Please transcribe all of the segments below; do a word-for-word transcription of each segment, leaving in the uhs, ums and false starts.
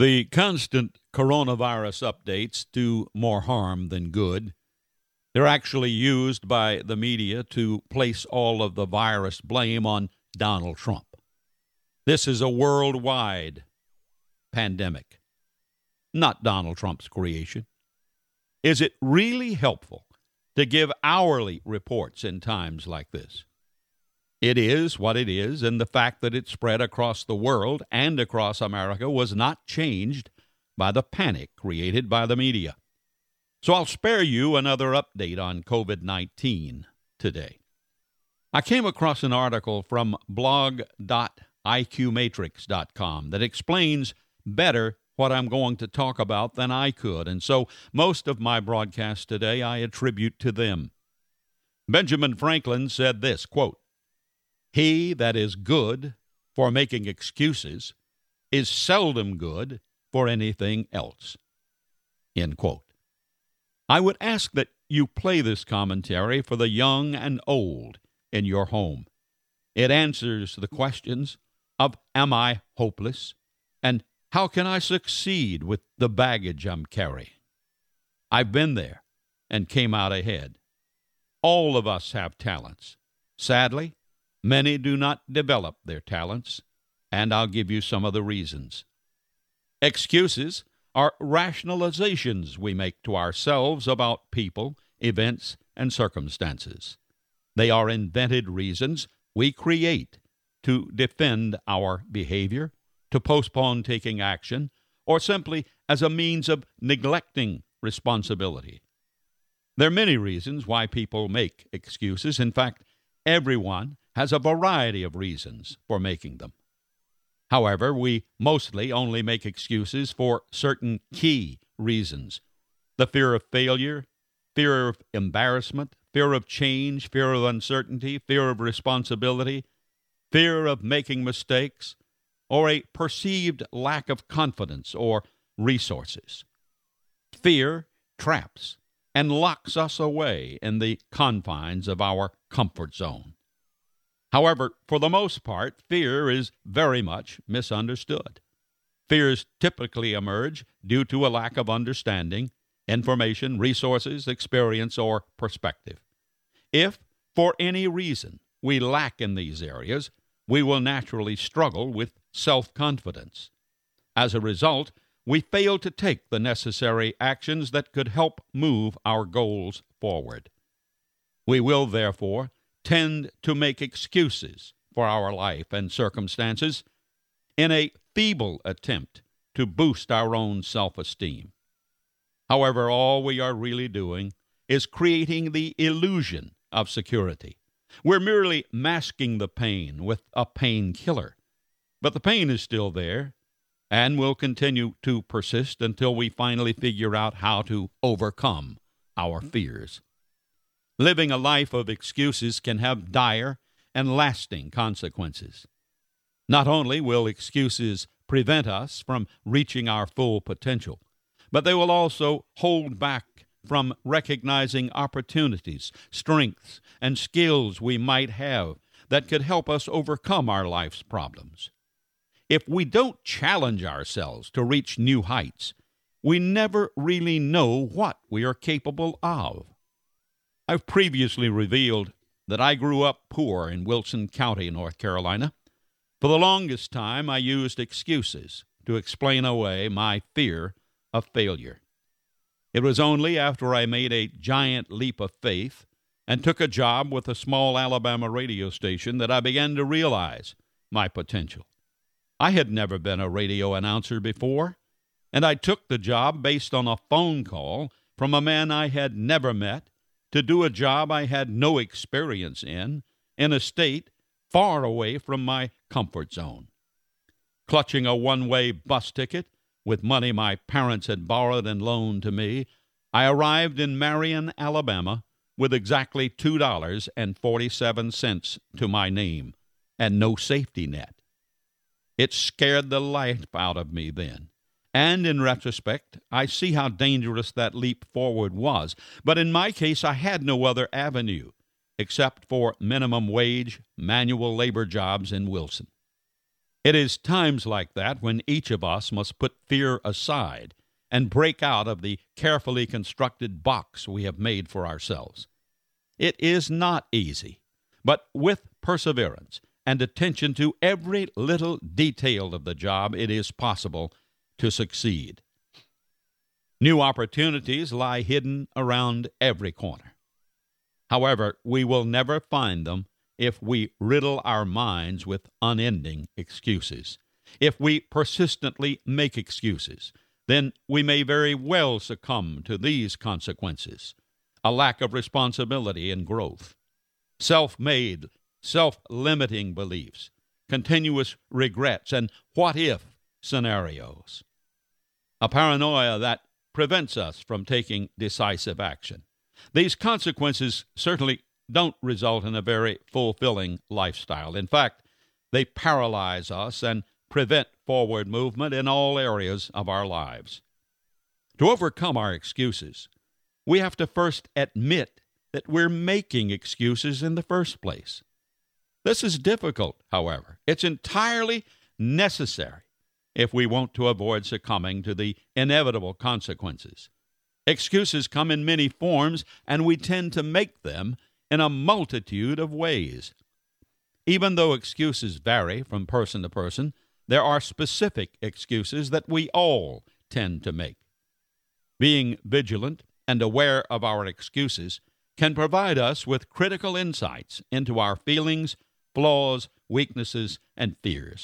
The constant coronavirus updates do more harm than good. They're actually used by the media to place all of the virus blame on Donald Trump. This is a worldwide pandemic, not Donald Trump's creation. Is it really helpful to give hourly reports in times like this? It is what it is, and the fact that it spread across the world and across America was not changed by the panic created by the media. So I'll spare you another update on covid nineteen today. I came across an article from blog dot I Q matrix dot com that explains better what I'm going to talk about than I could, and so most of my broadcast today I attribute to them. Benjamin Franklin said this, quote, "He that is good for making excuses is seldom good for anything else." End quote. I would ask that you play this commentary for the young and old in your home. It answers the questions of, am I hopeless? And how can I succeed with the baggage I'm carrying? I've been there and came out ahead. All of us have talents. Sadly, many do not develop their talents, and I'll give you some of the reasons. Excuses are rationalizations we make to ourselves about people, events, and circumstances. They are invented reasons we create to defend our behavior, to postpone taking action, or simply as a means of neglecting responsibility. There are many reasons why people make excuses. In fact, everyone has a variety of reasons for making them. However, we mostly only make excuses for certain key reasons: the fear of failure, fear of embarrassment, fear of change, fear of uncertainty, fear of responsibility, fear of making mistakes, or a perceived lack of confidence or resources. Fear traps and locks us away in the confines of our comfort zone. However, for the most part, fear is very much misunderstood. Fears typically emerge due to a lack of understanding, information, resources, experience, or perspective. If, for any reason, we lack in these areas, we will naturally struggle with self-confidence. As a result, we fail to take the necessary actions that could help move our goals forward. We will, therefore, tend to make excuses for our life and circumstances in a feeble attempt to boost our own self-esteem. However, all we are really doing is creating the illusion of security. We're merely masking the pain with a painkiller. But the pain is still there and will continue to persist until we finally figure out how to overcome our fears. Living a life of excuses can have dire and lasting consequences. Not only will excuses prevent us from reaching our full potential, but they will also hold back from recognizing opportunities, strengths, and skills we might have that could help us overcome our life's problems. If we don't challenge ourselves to reach new heights, we never really know what we are capable of. I've previously revealed that I grew up poor in Wilson County, North Carolina. For the longest time, I used excuses to explain away my fear of failure. It was only after I made a giant leap of faith and took a job with a small Alabama radio station that I began to realize my potential. I had never been a radio announcer before, and I took the job based on a phone call from a man I had never met to do a job I had no experience in, in a state far away from my comfort zone. Clutching a one-way bus ticket with money my parents had borrowed and loaned to me, I arrived in Marion, Alabama, with exactly two dollars and forty-seven cents to my name and no safety net. It scared the life out of me then. And in retrospect, I see how dangerous that leap forward was. But in my case, I had no other avenue except for minimum wage, manual labor jobs in Wilson. It is times like that when each of us must put fear aside and break out of the carefully constructed box we have made for ourselves. It is not easy, but with perseverance and attention to every little detail of the job, it is possible to succeed. New opportunities lie hidden around every corner. However, we will never find them if we riddle our minds with unending excuses. If we persistently make excuses, then we may very well succumb to these consequences: a lack of responsibility and growth, self-made, self-limiting beliefs, continuous regrets, and what-if scenarios. A paranoia that prevents us from taking decisive action. These consequences certainly don't result in a very fulfilling lifestyle. In fact, they paralyze us and prevent forward movement in all areas of our lives. To overcome our excuses, we have to first admit that we're making excuses in the first place. This is difficult, however. It's entirely necessary if we want to avoid succumbing to the inevitable consequences. Excuses come in many forms, and we tend to make them in a multitude of ways. Even though excuses vary from person to person, there are specific excuses that we all tend to make. Being vigilant and aware of our excuses can provide us with critical insights into our feelings, flaws, weaknesses, and fears.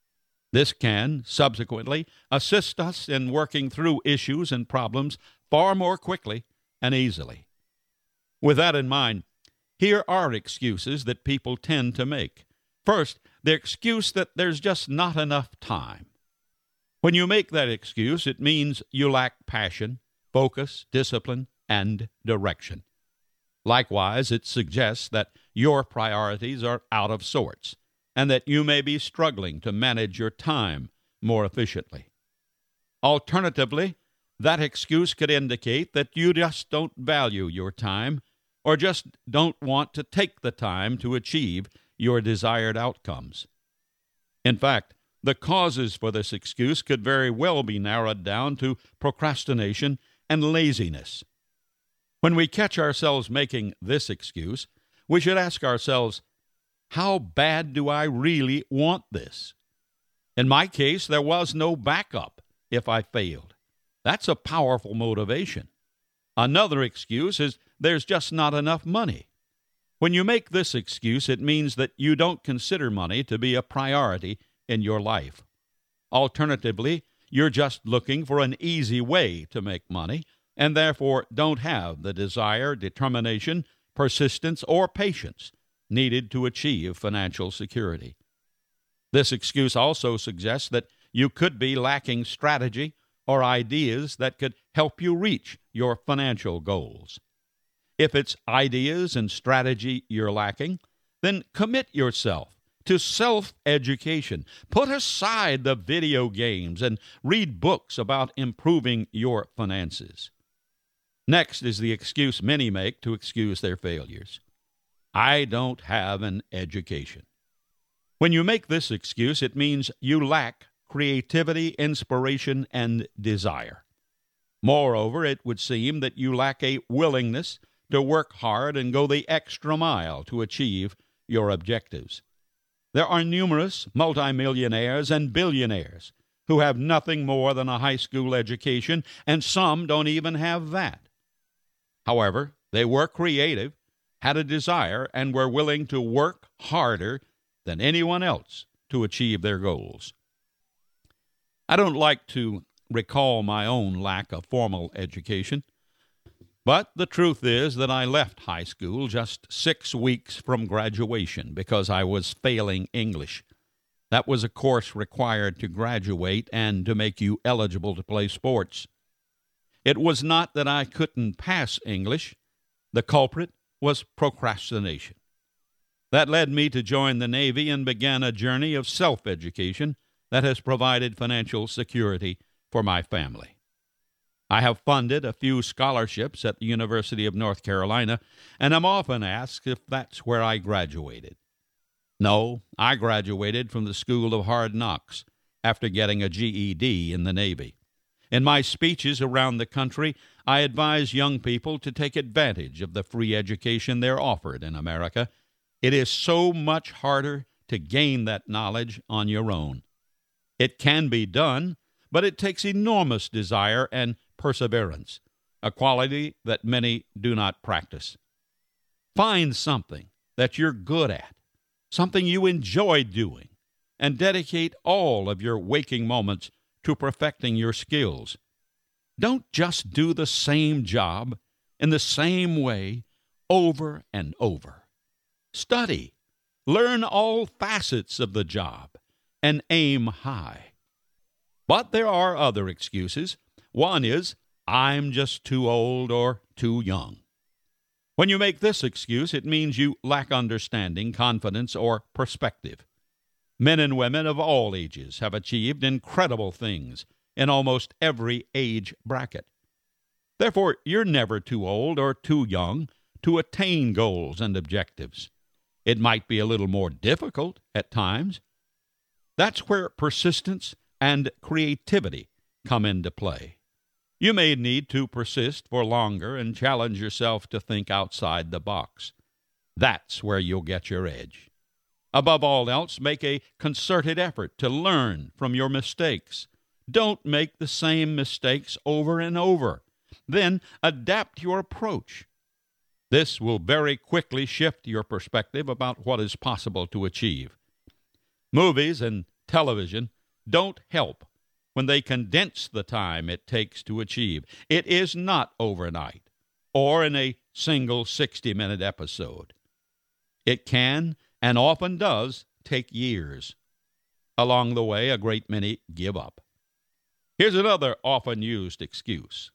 This can, subsequently, assist us in working through issues and problems far more quickly and easily. With that in mind, here are excuses that people tend to make. First, the excuse that there's just not enough time. When you make that excuse, it means you lack passion, focus, discipline, and direction. Likewise, it suggests that your priorities are out of sorts, and that you may be struggling to manage your time more efficiently. Alternatively, that excuse could indicate that you just don't value your time, or just don't want to take the time to achieve your desired outcomes. In fact, the causes for this excuse could very well be narrowed down to procrastination and laziness. When we catch ourselves making this excuse, we should ask ourselves, how bad do I really want this? In my case, there was no backup if I failed. That's a powerful motivation. Another excuse is there's just not enough money. When you make this excuse, it means that you don't consider money to be a priority in your life. Alternatively, you're just looking for an easy way to make money, and therefore don't have the desire, determination, persistence, or patience needed to achieve financial security. This excuse also suggests that you could be lacking strategy or ideas that could help you reach your financial goals. If it's ideas and strategy you're lacking, then commit yourself to self-education. Put aside the video games and read books about improving your finances. Next is the excuse many make to excuse their failures. I don't have an education. When you make this excuse, it means you lack creativity, inspiration, and desire. Moreover, it would seem that you lack a willingness to work hard and go the extra mile to achieve your objectives. There are numerous multimillionaires and billionaires who have nothing more than a high school education, and some don't even have that. However, they were creative, had a desire, and were willing to work harder than anyone else to achieve their goals. I don't like to recall my own lack of formal education, but the truth is that I left high school just six weeks from graduation because I was failing English. That was a course required to graduate and to make you eligible to play sports. It was not that I couldn't pass English. The culprit was procrastination. That led me to join the Navy and began a journey of self-education that has provided financial security for my family. I have funded a few scholarships at the University of North Carolina, and I'm often asked if that's where I graduated. No, I graduated from the School of Hard Knocks after getting a G E D in the Navy. In my speeches around the country, I advise young people to take advantage of the free education they're offered in America. It is so much harder to gain that knowledge on your own. It can be done, but it takes enormous desire and perseverance, a quality that many do not practice. Find something that you're good at, something you enjoy doing, and dedicate all of your waking moments to perfecting your skills. Don't just do the same job in the same way over and over. Study, learn all facets of the job, and aim high. But there are other excuses. One is, I'm just too old or too young. When you make this excuse, it means you lack understanding, confidence, or perspective. Men and women of all ages have achieved incredible things in almost every age bracket. Therefore, you're never too old or too young to attain goals and objectives. It might be a little more difficult at times. That's where persistence and creativity come into play. You may need to persist for longer and challenge yourself to think outside the box. That's where you'll get your edge. Above all else, make a concerted effort to learn from your mistakes. Don't make the same mistakes over and over. Then adapt your approach. This will very quickly shift your perspective about what is possible to achieve. Movies and television don't help when they condense the time it takes to achieve. It is not overnight or in a single sixty-minute episode. It can and often does take years. Along the way, a great many give up. Here's another often used excuse.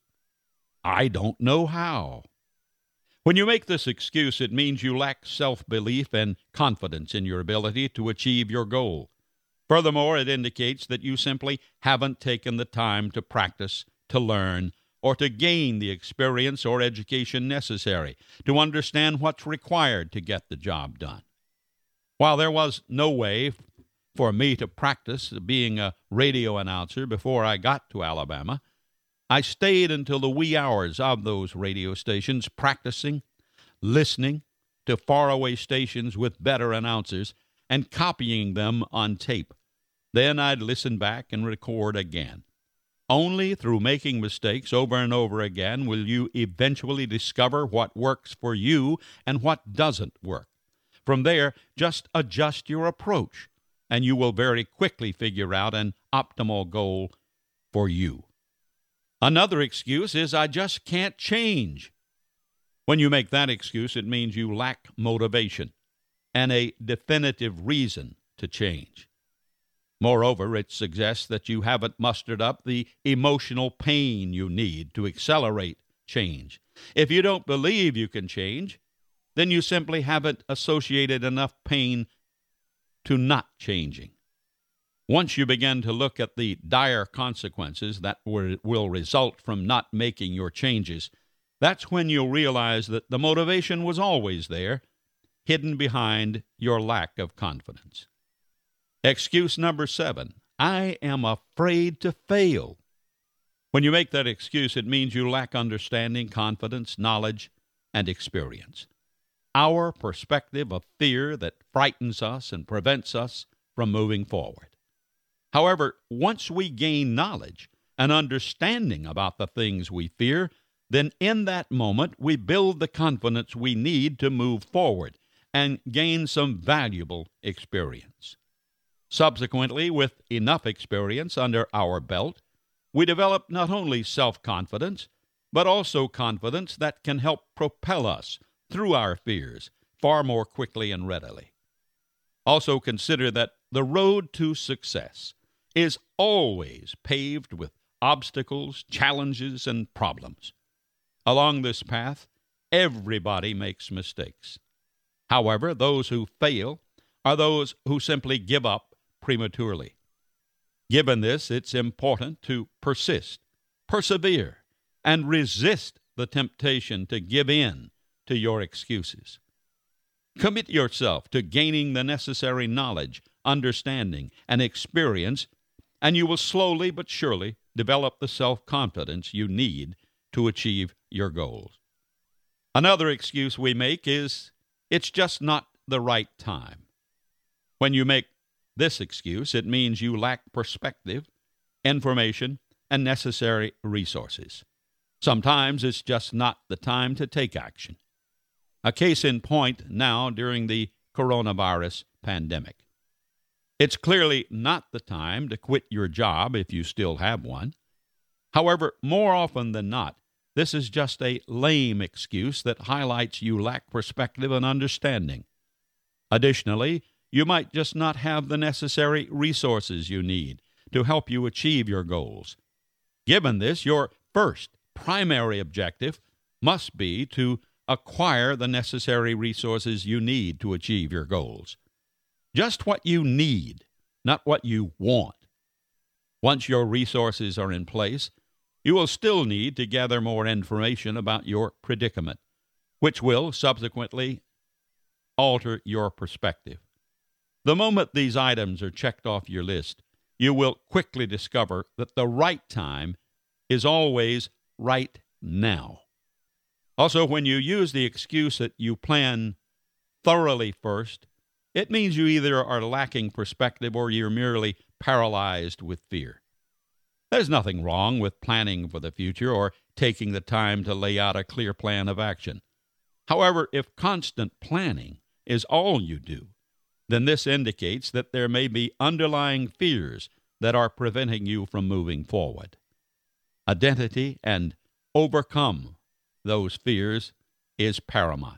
I don't know how. When you make this excuse, it means you lack self-belief and confidence in your ability to achieve your goal. Furthermore, it indicates that you simply haven't taken the time to practice, to learn, or to gain the experience or education necessary to understand what's required to get the job done. While there was no way for me to practice being a radio announcer before I got to Alabama, I stayed until the wee hours of those radio stations practicing, listening to faraway stations with better announcers, and copying them on tape. Then I'd listen back and record again. Only through making mistakes over and over again will you eventually discover what works for you and what doesn't work. From there, just adjust your approach, and you will very quickly figure out an optimal goal for you. Another excuse is, I just can't change. When you make that excuse, it means you lack motivation and a definitive reason to change. Moreover, it suggests that you haven't mustered up the emotional pain you need to accelerate change. If you don't believe you can change, then you simply haven't associated enough pain to not changing. Once you begin to look at the dire consequences that will result from not making your changes, that's when you'll realize that the motivation was always there, hidden behind your lack of confidence. Excuse number seven, I am afraid to fail. When you make that excuse, it means you lack understanding, confidence, knowledge, and experience. Our perspective of fear that frightens us and prevents us from moving forward. However, once we gain knowledge and understanding about the things we fear, then in that moment we build the confidence we need to move forward and gain some valuable experience. Subsequently, with enough experience under our belt, we develop not only self-confidence, but also confidence that can help propel us through our fears far more quickly and readily. Also consider that the road to success is always paved with obstacles, challenges, and problems. Along this path, everybody makes mistakes. However, those who fail are those who simply give up prematurely. Given this, it's important to persist, persevere, and resist the temptation to give in to your excuses. Commit yourself to gaining the necessary knowledge, understanding, and experience, and you will slowly but surely develop the self-confidence you need to achieve your goals. Another excuse we make is, it's just not the right time. When you make this excuse, it means you lack perspective, information, and necessary resources. Sometimes it's just not the time to take action. A case in point now during the coronavirus pandemic. It's clearly not the time to quit your job if you still have one. However, more often than not, this is just a lame excuse that highlights you lack perspective and understanding. Additionally, you might just not have the necessary resources you need to help you achieve your goals. Given this, your first primary objective must be to acquire the necessary resources you need to achieve your goals. Just what you need, not what you want. Once your resources are in place, you will still need to gather more information about your predicament, which will subsequently alter your perspective. The moment these items are checked off your list, you will quickly discover that the right time is always right now. Also, when you use the excuse that you plan thoroughly first, it means you either are lacking perspective or you're merely paralyzed with fear. There's nothing wrong with planning for the future or taking the time to lay out a clear plan of action. However, if constant planning is all you do, then this indicates that there may be underlying fears that are preventing you from moving forward. Identity and overcome those fears is paramount.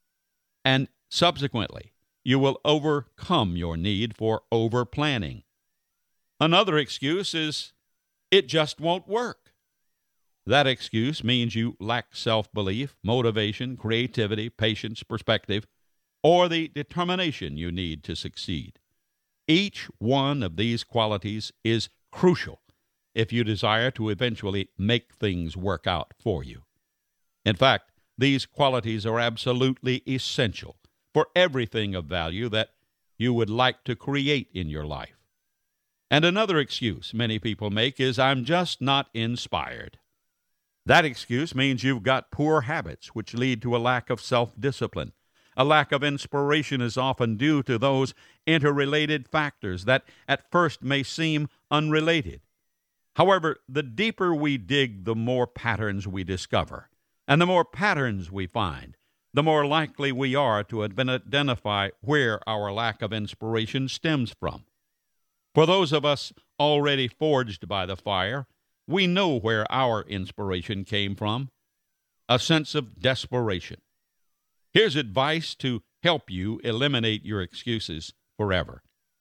And subsequently, you will overcome your need for over-planning. Another excuse is, it just won't work. That excuse means you lack self-belief, motivation, creativity, patience, perspective, or the determination you need to succeed. Each one of these qualities is crucial if you desire to eventually make things work out for you. In fact, these qualities are absolutely essential for everything of value that you would like to create in your life. And another excuse many people make is, I'm just not inspired. That excuse means you've got poor habits which lead to a lack of self-discipline. A lack of inspiration is often due to those interrelated factors that at first may seem unrelated. However, the deeper we dig, the more patterns we discover. And the more patterns we find, the more likely we are to identify where our lack of inspiration stems from. For those of us already forged by the fire, we know where our inspiration came from, a sense of desperation. Here's advice to help you eliminate your excuses forever.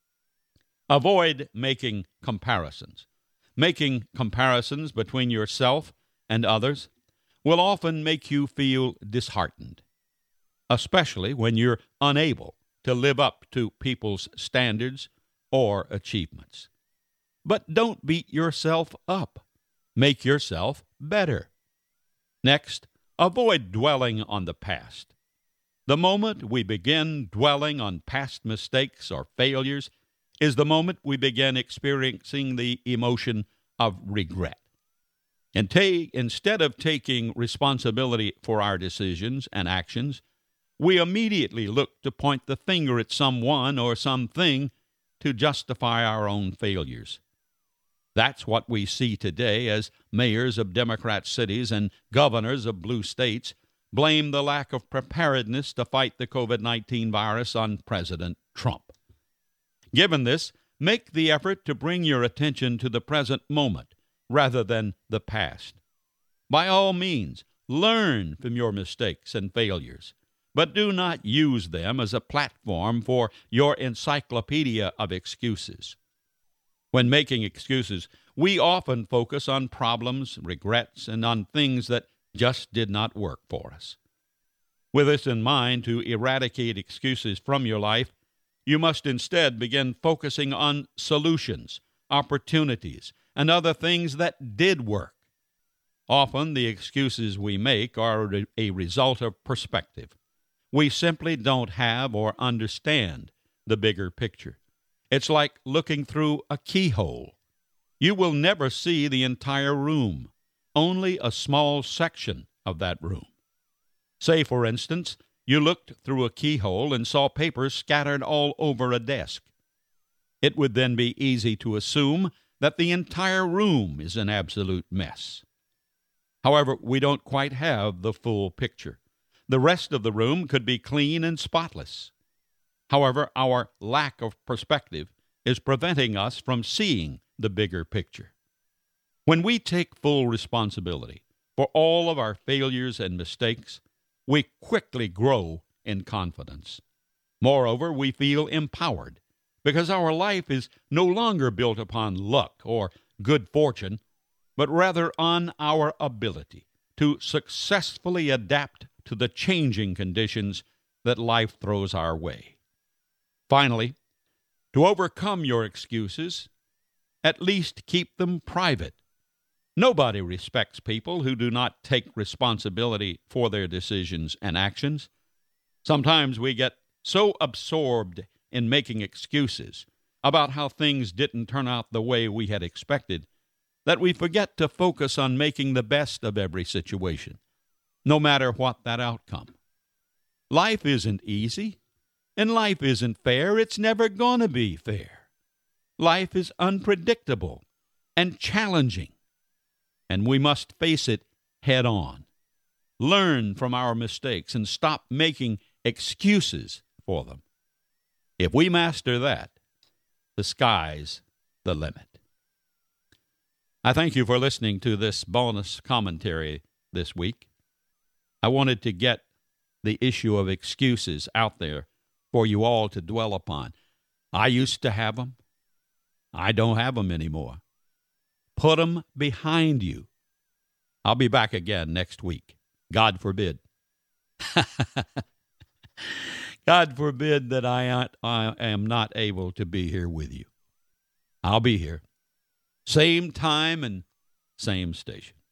Avoid making comparisons. Making comparisons between yourself and others will often make you feel disheartened, especially when you're unable to live up to people's standards or achievements. But don't beat yourself up. Make yourself better. Next, avoid dwelling on the past. The moment we begin dwelling on past mistakes or failures is the moment we begin experiencing the emotion of regret. And take, instead of taking responsibility for our decisions and actions, we immediately look to point the finger at someone or something to justify our own failures. That's what we see today as mayors of Democrat cities and governors of blue states blame the lack of preparedness to fight the covid nineteen virus on President Trump. Given this, make the effort to bring your attention to the present moment rather than the past. By all means, learn from your mistakes and failures, but do not use them as a platform for your encyclopedia of excuses. When making excuses, we often focus on problems, regrets, and on things that just did not work for us. With this in mind, to eradicate excuses from your life, you must instead begin focusing on solutions, opportunities, and other things that did work. Often, the excuses we make are a result of perspective. we simply don't have or understand the bigger picture. It's like looking through a keyhole. You will never see the entire room, only a small section of that room. Say, for instance, you looked through a keyhole and saw papers scattered all over a desk. It would then be easy to assume that the entire room is an absolute mess. However, we don't quite have the full picture. The rest of the room could be clean and spotless. However, our lack of perspective is preventing us from seeing the bigger picture. When we take full responsibility for all of our failures and mistakes, we quickly grow in confidence. Moreover, we feel empowered because our life is no longer built upon luck or good fortune, but rather on our ability to successfully adapt to the changing conditions that life throws our way. Finally, to overcome your excuses, at least keep them private. Nobody respects people who do not take responsibility for their decisions and actions. Sometimes we get so absorbed in making excuses about how things didn't turn out the way we had expected that we forget to focus on making the best of every situation, no matter what that outcome. Life isn't easy, and life isn't fair. It's never going to be fair. Life is unpredictable and challenging, and we must face it head on. Learn from our mistakes and stop making excuses for them. If we master that, the sky's the limit. I thank you for listening to this bonus commentary this week. I wanted to get the issue of excuses out there for you all to dwell upon. I used to have them. I don't have them anymore. Put them behind you. I'll be back again next week. God forbid. God forbid that I, I am not able to be here with you. I'll be here. Same time and same station.